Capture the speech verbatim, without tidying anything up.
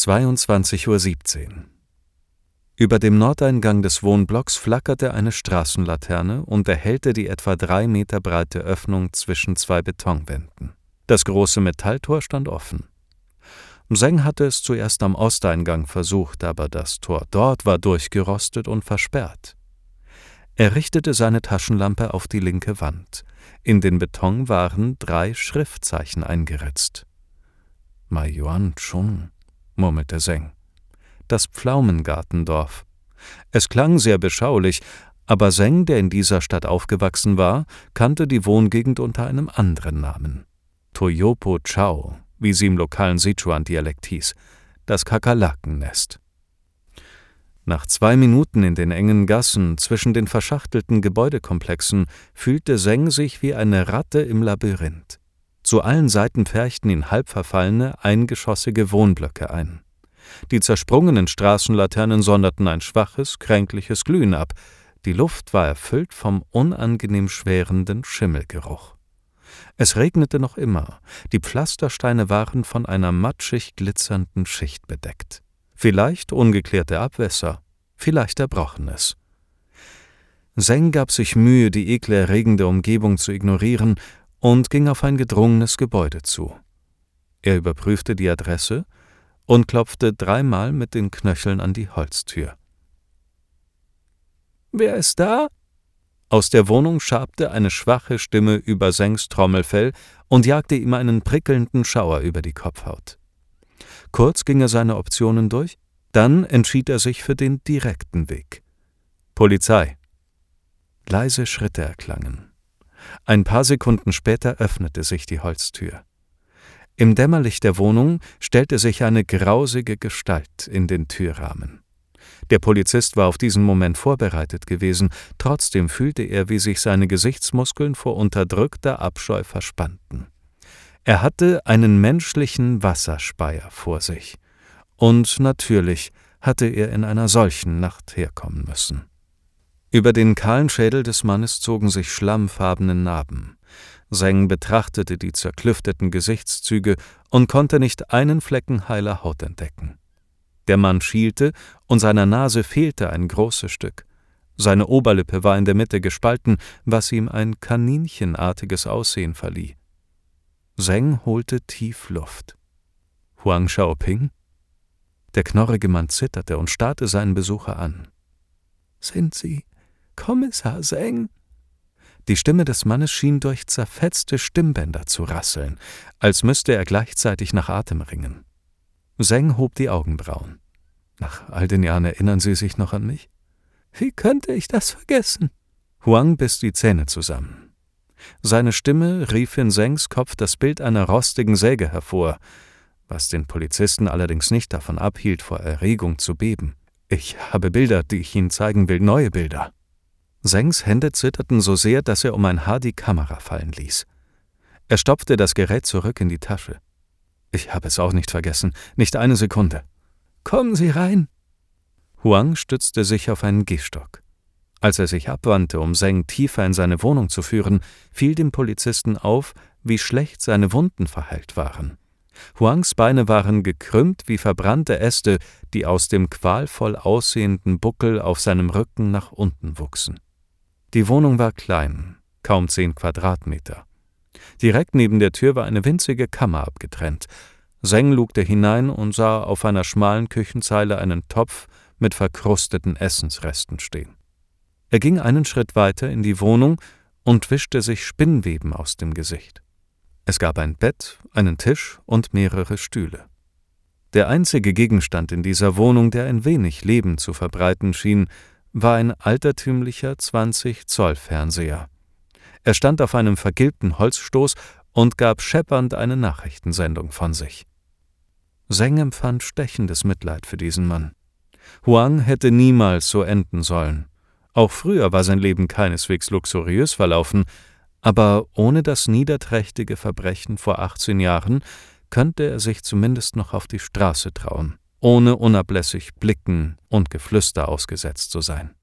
zweiundzwanzig Uhr siebzehn. Über dem Nordeingang des Wohnblocks flackerte eine Straßenlaterne und erhellte die etwa drei Meter breite Öffnung zwischen zwei Betonwänden. Das große Metalltor stand offen. Seng hatte es zuerst am Osteingang versucht, aber das Tor dort war durchgerostet und versperrt. Er richtete seine Taschenlampe auf die linke Wand. In den Beton waren drei Schriftzeichen eingeritzt. »Maiyuan Chung«, murmelte Seng. Das Pflaumengartendorf. Es klang sehr beschaulich, aber Seng, der in dieser Stadt aufgewachsen war, kannte die Wohngegend unter einem anderen Namen. Toyopo Chao, wie sie im lokalen Sichuan-Dialekt hieß, das Kakerlakennest. Nach zwei Minuten in den engen Gassen zwischen den verschachtelten Gebäudekomplexen fühlte Seng sich wie eine Ratte im Labyrinth. Zu allen Seiten pferchten ihn halb verfallene, eingeschossige Wohnblöcke ein. Die zersprungenen Straßenlaternen sonderten ein schwaches, kränkliches Glühen ab. Die Luft war erfüllt vom unangenehm schwerenden Schimmelgeruch. Es regnete noch immer. Die Pflastersteine waren von einer matschig glitzernden Schicht bedeckt. Vielleicht ungeklärte Abwässer, vielleicht Erbrochenes. Seng gab sich Mühe, die ekelerregende Umgebung zu ignorieren und ging auf ein gedrungenes Gebäude zu. Er überprüfte die Adresse und klopfte dreimal mit den Knöcheln an die Holztür. »Wer ist da?« Aus der Wohnung schabte eine schwache Stimme über Sengs Trommelfell und jagte ihm einen prickelnden Schauer über die Kopfhaut. Kurz ging er seine Optionen durch, dann entschied er sich für den direkten Weg. »Polizei!« Leise Schritte erklangen. Ein paar Sekunden später öffnete sich die Holztür. Im Dämmerlicht der Wohnung stellte sich eine grausige Gestalt in den Türrahmen. Der Polizist war auf diesen Moment vorbereitet gewesen, trotzdem fühlte er, wie sich seine Gesichtsmuskeln vor unterdrückter Abscheu verspannten. Er hatte einen menschlichen Wasserspeier vor sich. Und natürlich hatte er in einer solchen Nacht herkommen müssen. Über den kahlen Schädel des Mannes zogen sich schlammfarbene Narben. Seng betrachtete die zerklüfteten Gesichtszüge und konnte nicht einen Flecken heiler Haut entdecken. Der Mann schielte, und seiner Nase fehlte ein großes Stück. Seine Oberlippe war in der Mitte gespalten, was ihm ein kaninchenartiges Aussehen verlieh. Seng holte tief Luft. »Huang Shaoping?« Der knorrige Mann zitterte und starrte seinen Besucher an. »Sind Sie Kommissar Seng?« Die Stimme des Mannes schien durch zerfetzte Stimmbänder zu rasseln, als müsste er gleichzeitig nach Atem ringen. Seng hob die Augenbrauen. »Nach all den Jahren erinnern Sie sich noch an mich?« »Wie könnte ich das vergessen?« Huang biss die Zähne zusammen. Seine Stimme rief in Sengs Kopf das Bild einer rostigen Säge hervor, was den Polizisten allerdings nicht davon abhielt, vor Erregung zu beben. »Ich habe Bilder, die ich Ihnen zeigen will, neue Bilder.« Sengs Hände zitterten so sehr, dass er um ein Haar die Kamera fallen ließ. Er stopfte das Gerät zurück in die Tasche. »Ich habe es auch nicht vergessen, nicht eine Sekunde.« »Kommen Sie rein!« Huang stützte sich auf einen Gehstock. Als er sich abwandte, um Seng tiefer in seine Wohnung zu führen, fiel dem Polizisten auf, wie schlecht seine Wunden verheilt waren. Huangs Beine waren gekrümmt wie verbrannte Äste, die aus dem qualvoll aussehenden Buckel auf seinem Rücken nach unten wuchsen. Die Wohnung war klein, kaum zehn Quadratmeter. Direkt neben der Tür war eine winzige Kammer abgetrennt. Seng lugte hinein und sah auf einer schmalen Küchenzeile einen Topf mit verkrusteten Essensresten stehen. Er ging einen Schritt weiter in die Wohnung und wischte sich Spinnweben aus dem Gesicht. Es gab ein Bett, einen Tisch und mehrere Stühle. Der einzige Gegenstand in dieser Wohnung, der ein wenig Leben zu verbreiten schien, war ein altertümlicher zwanzig Zoll Fernseher. Er stand auf einem vergilbten Holzstoß und gab scheppernd eine Nachrichtensendung von sich. Seng empfand stechendes Mitleid für diesen Mann. Huang hätte niemals so enden sollen. Auch früher war sein Leben keineswegs luxuriös verlaufen, aber ohne das niederträchtige Verbrechen vor achtzehn Jahren könnte er sich zumindest noch auf die Straße trauen, ohne unablässig Blicken und Geflüster ausgesetzt zu sein.